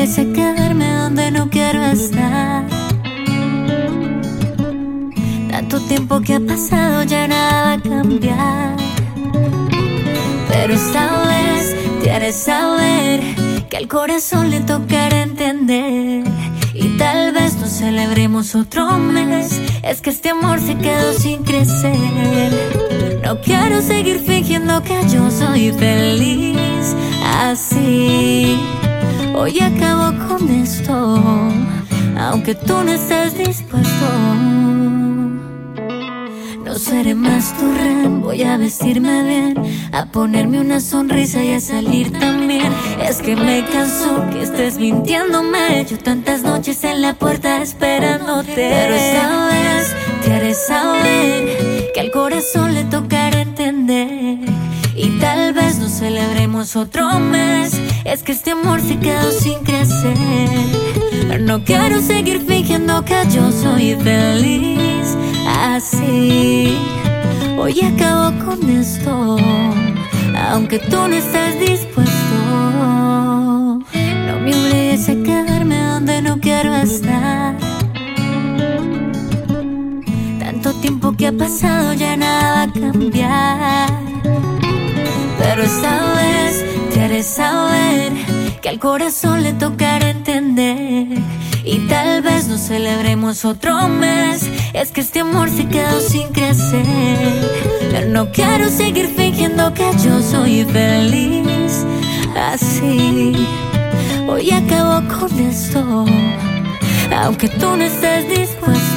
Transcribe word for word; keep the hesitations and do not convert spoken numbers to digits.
obligues a quedarme donde no quiero estar. Tanto tiempo que ha pasado, ya nada va a cambiar. Pero esta vez te haré saber que al corazón le tocará entender. Y tal vez no celebremos otro mes, es que este amor se quedó sin crecer. No quiero seguir fingiendo que yo soy feliz así. Hoy acabo con esto, aunque tú no estés dispuesto. No seré más tu rehén, voy a vestirme bien, a ponerme una sonrisa y a salir también. Es que me cansó que estés mintiéndome, yo tantas noches en la puerta esperándote. Pero esta vez te haré saber que al corazón le tocará entender. Y tal vez no celebremos otro mes, es que este amor se quedó sin crecer. No quiero seguir fingiendo que yo soy feliz así. Hoy acabo con esto, aunque tú no estés dispuesto. No me obligues a quedarme donde no quiero estar. Tanto tiempo que ha pasado, ya nada va a cambiar. Pero esta vez te haré saber que al corazón le tocará entender. Y tal vez no celebremos otro mes, es que este amor se quedó sin crecer. Pero no quiero seguir fingiendo que yo soy feliz así. Hoy acabo con esto, aunque tú no estés dispuesto.